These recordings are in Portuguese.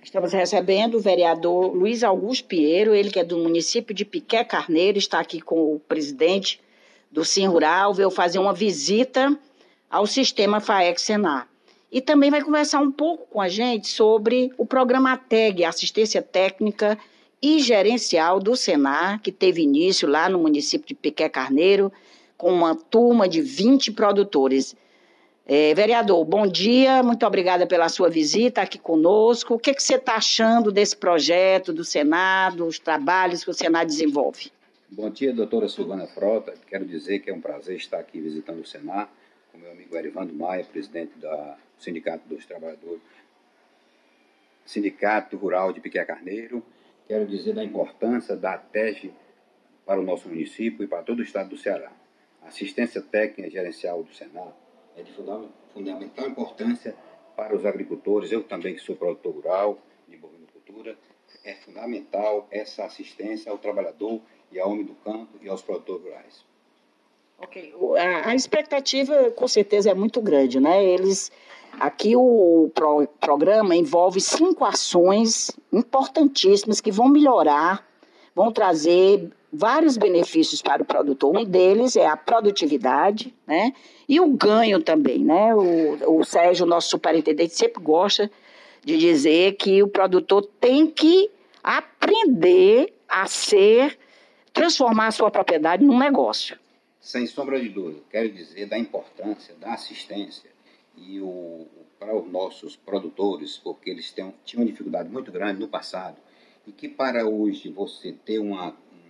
Estamos recebendo o vereador Luiz Augusto Pinheiro, ele que é do município de Piqué Carneiro, está aqui com o presidente do Sim Rural, veio fazer uma visita ao sistema FAEC-Senar. E também vai conversar um pouco com a gente sobre o programa ATEG, Assistência Técnica e Gerencial do Senar, que teve início lá no município de Piqué Carneiro, com uma turma de 20 produtores. Vereador, bom dia, muito obrigada pela sua visita aqui conosco. O que você está achando desse projeto do Senar, dos trabalhos que o Senar desenvolve? Bom dia, doutora Silvana Frota. Quero dizer que é um prazer estar aqui visitando o Senar, com meu amigo Erivando Maia, presidente do Sindicato dos Trabalhadores, Sindicato Rural de Piqué Carneiro. Quero dizer da importância da ATEG para o nosso município e para todo o estado do Ceará. A assistência técnica e gerencial do Senar é de fundamental importância para os agricultores. Eu também, que sou produtor rural de bovinocultura, é fundamental essa assistência ao trabalhador e ao homem do campo e aos produtores rurais. Ok, a expectativa com certeza é muito grande, né? Aqui o programa envolve 5 ações importantíssimas que vão melhorar, vão trazer vários benefícios para o produtor. Um deles é a produtividade, né? E o ganho também, né? O Sérgio, nosso superintendente, sempre gosta de dizer que o produtor tem que aprender a transformar a sua propriedade num negócio. Sem sombra de dúvida, quero dizer da importância da assistência para os nossos produtores, porque eles tinham uma dificuldade muito grande no passado, e que para hoje você ter uma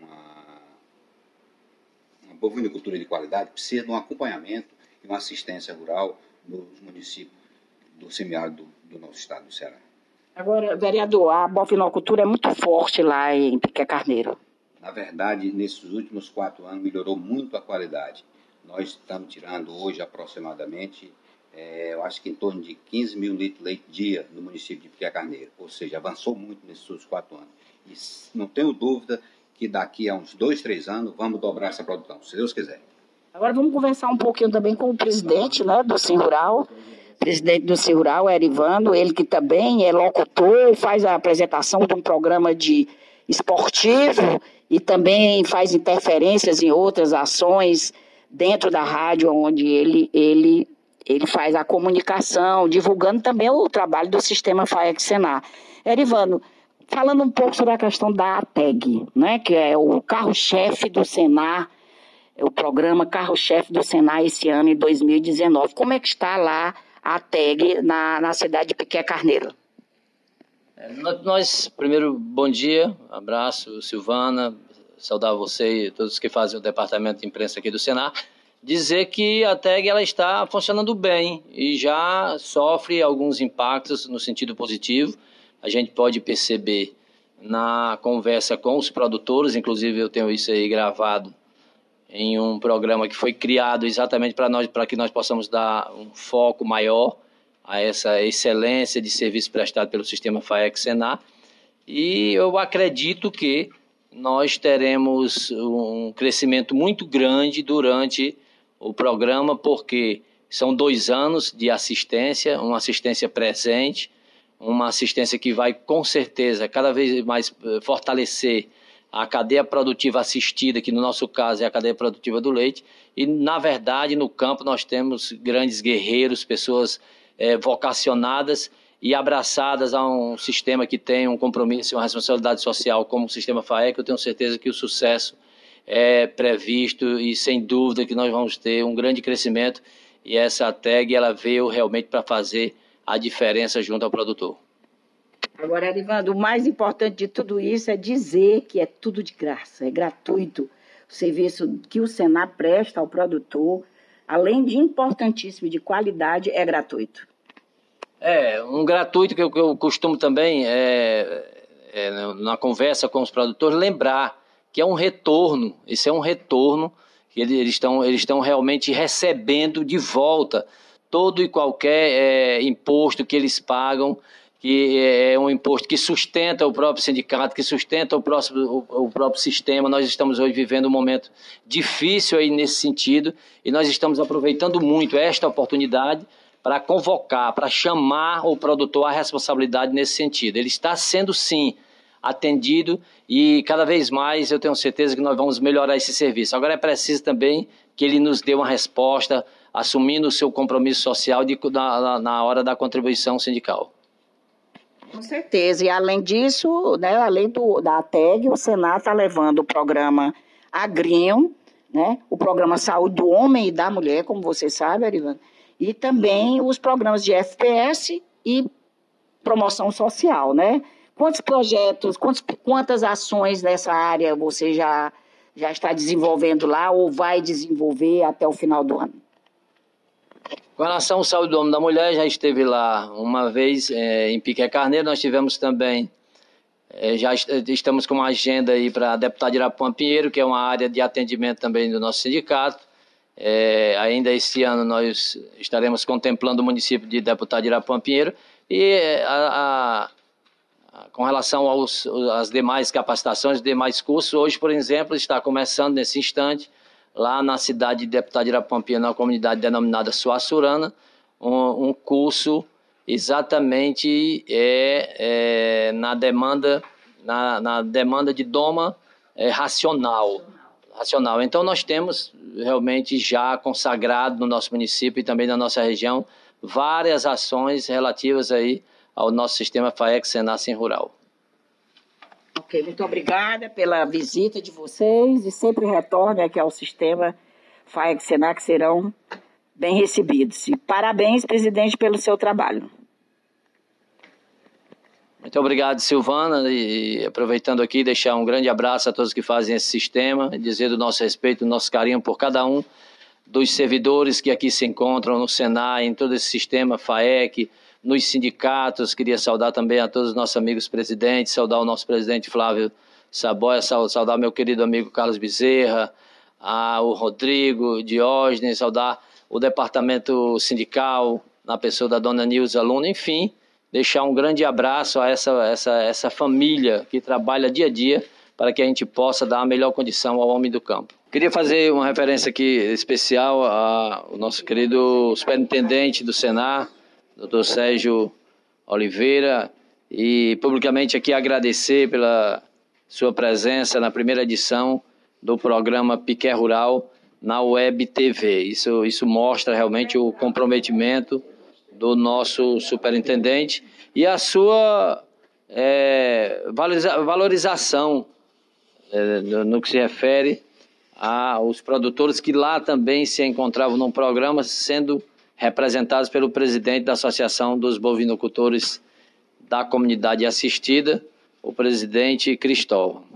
bovinocultura de qualidade precisa de um acompanhamento e uma assistência rural nos municípios do semiárido do nosso estado do Ceará. Agora, vereador, a bovinocultura é muito forte lá em Piqué Carneiro. Na verdade, nesses últimos 4 anos melhorou muito a qualidade. Nós estamos tirando hoje aproximadamente, eu acho que em torno de 15 mil litros de leite dia no município de Piqué Carneiro. Ou seja, avançou muito nesses últimos 4 anos. E não tenho dúvida que daqui a uns 2, 3 anos vamos dobrar essa produção, se Deus quiser. Agora vamos conversar um pouquinho também com o presidente, né, do Sim Rural. Presidente do Sim Rural, Erivando, ele que também é locutor, faz a apresentação de um programa esportivo e também faz interferências em outras ações dentro da rádio, onde ele faz a comunicação, divulgando também o trabalho do sistema FAEC-Senar. Erivando, falando um pouco sobre a questão da ATEG, né, que é o carro-chefe do Senar, o programa carro-chefe do Senar esse ano, em 2019. Como é que está lá a ATEG na cidade de Piqué Carneiro? Primeiro, bom dia, abraço, Silvana, saudar você e todos que fazem o departamento de imprensa aqui do Senar. Dizer que a ATEG ela está funcionando bem e já sofre alguns impactos no sentido positivo. A gente pode perceber na conversa com os produtores, inclusive eu tenho isso aí gravado em um programa que foi criado exatamente para que nós possamos dar um foco maior a essa excelência de serviço prestado pelo sistema FAEC-Senar. E eu acredito que nós teremos um crescimento muito grande durante o programa, porque são 2 anos de assistência, uma assistência presente, uma assistência que vai, com certeza, cada vez mais fortalecer a cadeia produtiva assistida, que no nosso caso é a cadeia produtiva do leite. E, na verdade, no campo nós temos grandes guerreiros, pessoas vocacionadas e abraçadas a um sistema que tem um compromisso e uma responsabilidade social como o sistema FAEC. Eu tenho certeza que o sucesso é previsto e, sem dúvida, que nós vamos ter um grande crescimento. E essa ATEG ela veio realmente para fazer a diferença junto ao produtor. Agora, Erivando, o mais importante de tudo isso é dizer que é tudo de graça, é gratuito. O serviço que o Senar presta ao produtor, além de importantíssimo de qualidade, é gratuito. Um gratuito que eu costumo também, na conversa com os produtores, lembrar que é um retorno, esse é um retorno que eles estão realmente recebendo de volta todo e qualquer imposto que eles pagam, que é um imposto que sustenta o próprio sindicato, que sustenta o próprio sistema. Nós estamos hoje vivendo um momento difícil aí nesse sentido e nós estamos aproveitando muito esta oportunidade para convocar, para chamar o produtor à responsabilidade nesse sentido. Ele está sendo, sim, atendido e cada vez mais eu tenho certeza que nós vamos melhorar esse serviço. Agora é preciso também que ele nos dê uma resposta, assumindo o seu compromisso social na hora da contribuição sindical. Com certeza, e além disso, né, além da ATEG, o Senar está levando o programa Agriam, né, o programa Saúde do Homem e da Mulher, como você sabe, Arivana, e também os programas de FPS e promoção social, né? Quantos projetos, quantas ações nessa área você já está desenvolvendo lá ou vai desenvolver até o final do ano? Com relação ao Saúde do Homem e da Mulher, já esteve lá uma vez em Piqué Carneiro. Nós tivemos também, já estamos com uma agenda aí para a deputada Irapuã Pinheiro, que é uma área de atendimento também do nosso sindicato. Ainda este ano nós estaremos contemplando o município de deputada Irapuã Pinheiro. E com relação às demais capacitações, demais cursos, hoje, por exemplo, está começando nesse instante, lá na cidade de Deputada Irapuã Pinheiro, na comunidade denominada Suaçurana, um curso exatamente na demanda de doma racional. Então nós temos realmente já consagrado no nosso município e também na nossa região várias ações relativas aí ao nosso sistema FAEC Senar Sem Rural. Ok, muito obrigada pela visita de vocês e sempre retorne aqui ao sistema FAEC Senar, que serão bem recebidos. E parabéns, presidente, pelo seu trabalho. Muito obrigado, Silvana, e aproveitando aqui, deixar um grande abraço a todos que fazem esse sistema, dizer do nosso respeito, do nosso carinho por cada um dos servidores que aqui se encontram no Senar, em todo esse sistema FAEC, nos sindicatos. Queria saudar também a todos os nossos amigos presidentes, saudar o nosso presidente Flávio Saboia, saudar meu querido amigo Carlos Bezerra, o Rodrigo, Diógenes, saudar o departamento sindical, na pessoa da dona Nilza Luna, enfim, deixar um grande abraço a essa família que trabalha dia a dia para que a gente possa dar a melhor condição ao homem do campo. Queria fazer uma referência aqui especial ao nosso querido superintendente do Senar, Dr. Sérgio Oliveira, e publicamente aqui agradecer pela sua presença na primeira edição do programa Piqué Rural na Web TV. Isso mostra realmente o comprometimento do nosso superintendente e a sua valorização no que se refere aos produtores que lá também se encontravam num programa sendo representados pelo presidente da Associação dos Bovinocultores da Comunidade Assistida, o presidente Cristóvão.